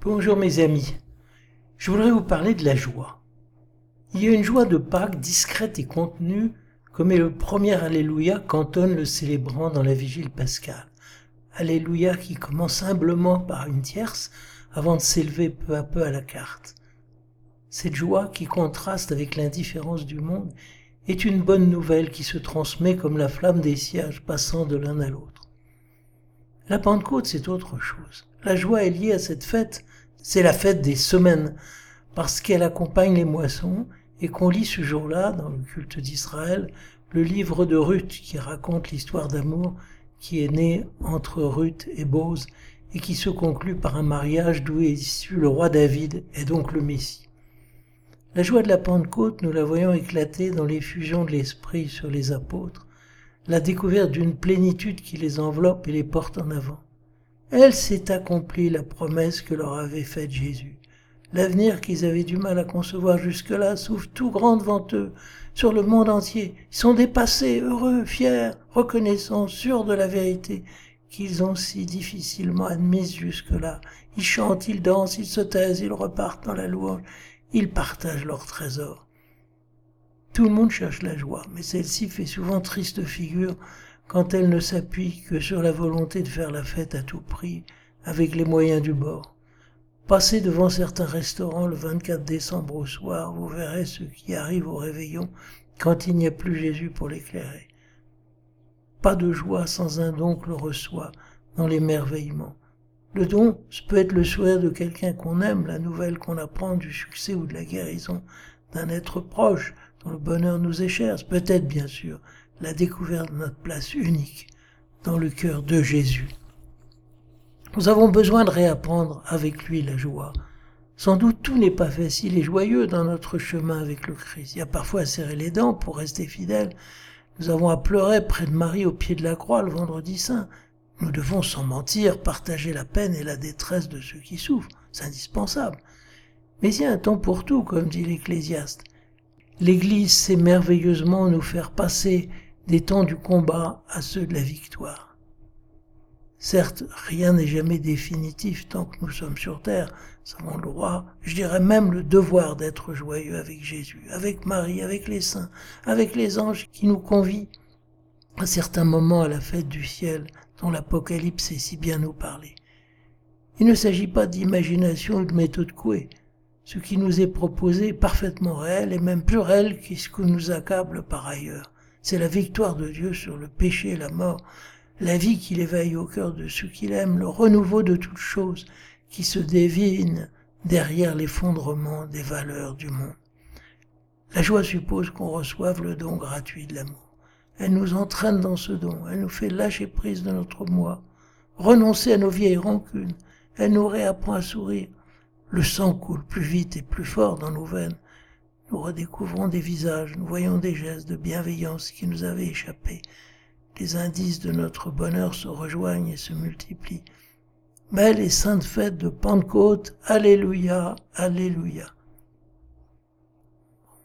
Bonjour mes amis, je voudrais vous parler de la joie. Il y a une joie de Pâques discrète et contenue, comme est le premier Alléluia qu'entonne le célébrant dans la vigile pascale. Alléluia qui commence humblement par une tierce avant de s'élever peu à peu à la quarte. Cette joie qui contraste avec l'indifférence du monde est une bonne nouvelle qui se transmet comme la flamme des cierges passant de l'un à l'autre. La Pentecôte, c'est autre chose. La joie est liée à cette fête. C'est la fête des semaines, parce qu'elle accompagne les moissons et qu'on lit ce jour-là, dans le culte d'Israël, le livre de Ruth qui raconte l'histoire d'amour qui est née entre Ruth et Bose et qui se conclut par un mariage d'où est issu le roi David et donc le Messie. La joie de la Pentecôte, nous la voyons éclater dans l'effusion de l'Esprit sur les apôtres, la découverte d'une plénitude qui les enveloppe et les porte en avant. Elle s'est accomplie la promesse que leur avait faite Jésus. L'avenir qu'ils avaient du mal à concevoir jusque-là s'ouvre tout grand devant eux, sur le monde entier. Ils sont dépassés, heureux, fiers, reconnaissants, sûrs de la vérité qu'ils ont si difficilement admise jusque-là. Ils chantent, ils dansent, ils se taisent, ils repartent dans la louange, ils partagent leur trésor. Tout le monde cherche la joie, mais celle-ci fait souvent triste figure quand elle ne s'appuie que sur la volonté de faire la fête à tout prix, avec les moyens du bord. Passez devant certains restaurants le 24 décembre au soir, vous verrez ceux qui arrivent au réveillon quand il n'y a plus Jésus pour l'éclairer. Pas de joie sans un don que l'on reçoit dans l'émerveillement. Le don, ce peut être le sourire de quelqu'un qu'on aime, la nouvelle qu'on apprend du succès ou de la guérison d'un être proche dont le bonheur nous est cher. C'est peut-être, bien sûr, la découverte de notre place unique dans le cœur de Jésus. Nous avons besoin de réapprendre avec lui la joie. Sans doute tout n'est pas facile et joyeux dans notre chemin avec le Christ. Il y a parfois à serrer les dents pour rester fidèles. Nous avons à pleurer près de Marie au pied de la croix le vendredi saint. Nous devons, sans mentir, partager la peine et la détresse de ceux qui souffrent. C'est indispensable. Mais il y a un temps pour tout, comme dit l'Ecclésiaste. L'Église sait merveilleusement nous faire passer des temps du combat à ceux de la victoire. Certes, rien n'est jamais définitif tant que nous sommes sur terre. Nous avons le droit, je dirais même le devoir d'être joyeux avec Jésus, avec Marie, avec les saints, avec les anges qui nous convient à certains moments à la fête du ciel dont l'Apocalypse sait si bien nous parler. Il ne s'agit pas d'imagination ou de méthode couée. Ce qui nous est proposé est parfaitement réel et même plus réel que ce que nous accable par ailleurs. C'est la victoire de Dieu sur le péché et la mort, la vie qu'il éveille au cœur de ceux qu'il aime, le renouveau de toutes choses qui se devine derrière l'effondrement des valeurs du monde. La joie suppose qu'on reçoive le don gratuit de l'amour. Elle nous entraîne dans ce don, elle nous fait lâcher prise de notre moi, renoncer à nos vieilles rancunes, elle nous réapprend à sourire. Le sang coule plus vite et plus fort dans nos veines. Nous redécouvrons des visages, nous voyons des gestes de bienveillance qui nous avaient échappé. Les indices de notre bonheur se rejoignent et se multiplient. Belle et sainte fête de Pentecôte, Alléluia, Alléluia.